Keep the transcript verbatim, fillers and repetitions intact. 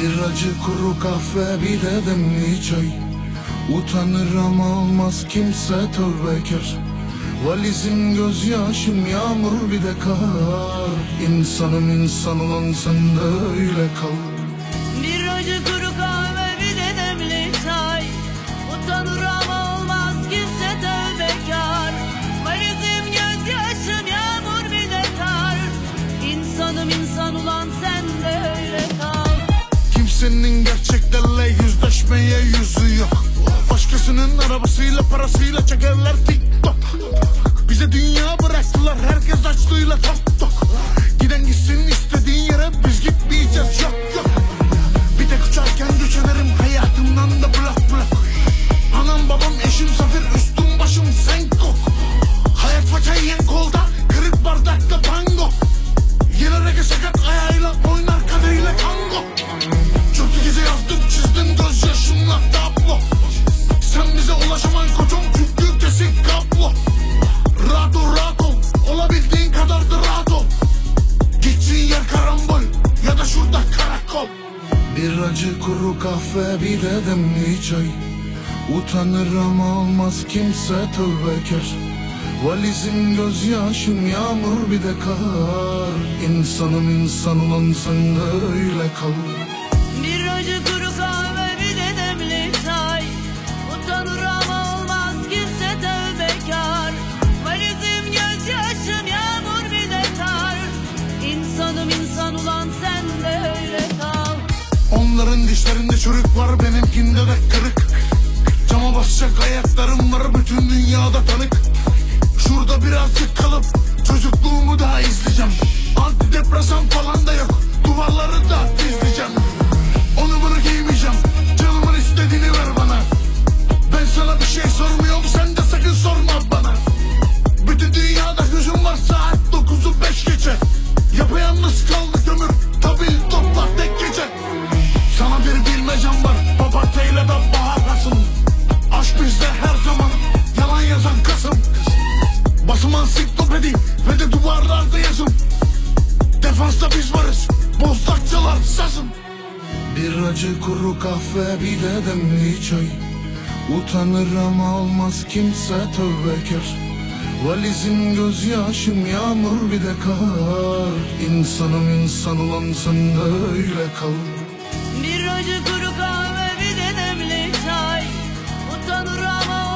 Bir acı kuru kahve bir de demli çay. Utanır ama olmaz kimse tövbekar. Valizim gözyaşım yağmur bir de kar. İnsanım insan olan sen de öyle kal. Bir acı kuru kahve bir de demli çay. Utanır ama olmaz kimse tövbekar. Valizim gözyaşım yağmur bir de kar. İnsanım insan olan sen de öyle kal. Kimsenin gerçeklerle yüzleşmeye yüzü yok. Başkasının arabasıyla parasıyla çekerler TikTok. Bize dünya bıraktılar, herkes açlığıyla tok tok. Giden gitsin istediğin yere, biz gitmeyeceğiz yok yok. Bir tek uçarken göçenerim hayatımdan da blok blok. Anam babam eşim safir, üstüm başım sen kok. Hayat faça yiyen kolda, kırık bardakta tango. Yine rege sakat ayağıyla oynar kadeyle tango. Çöktü gece yazdım çizdim gözyaşımla tablo. Sen bize ulaşaman koçum çünkü kesik kablo. Rahat ol rahat ol, olabildiğin kadar da rahat ol. Gittiğin yer karambol ya da şurada karakol. Bir acı kuru kahve bir de demli çay. Utanır ama olmaz kimse tövbekar. Valizim gözyaşım yağmur bir de kar. İnsanım insan olan sen de öyle kal. Bir acı kuru kahve bir de demli çay. Utanır ama olmaz kimse tövbekar. Valizim gözyaşım yağmur bir de kar. İnsanım insan olan sen de öyle kal. Onların dişlerinde çürük var, benimkinde de kırık. Cama basacak ayaklarım var, bütün dünyada tanık. Şurada birazcık kalıp çocukluğumu daha izleyeceğim. Antidepresan falan da yok, duvarları da dizleyeceğim. Onu bunu giymeyeceğim, canımın istediğini ver bana. Ben sana bir şey sormuyorum, sen de sakın sorma bana. Bütün dünyada gözüm var, saat dokuzu beş geçe. Yapayalnız kaldık ömür, tabil topla tek gece. Sana bir bilmecem var, papatyayla da bahar kasım. Aşk bizde her zaman, yalan yazan Kasım. Basım ansiklopedi ve de duvarlarda yazım. Defansta biz varız, bozdakçalar sazım. Bir acı kuru kahve bir de demli çay. Utanır ama olmaz kimse tövbekar. Valizim gözyaşım yağmur bir de kar. İnsanım insan olan sen de öyle kal. Bir acı kuru kahve bir de demli çay. Utanır ama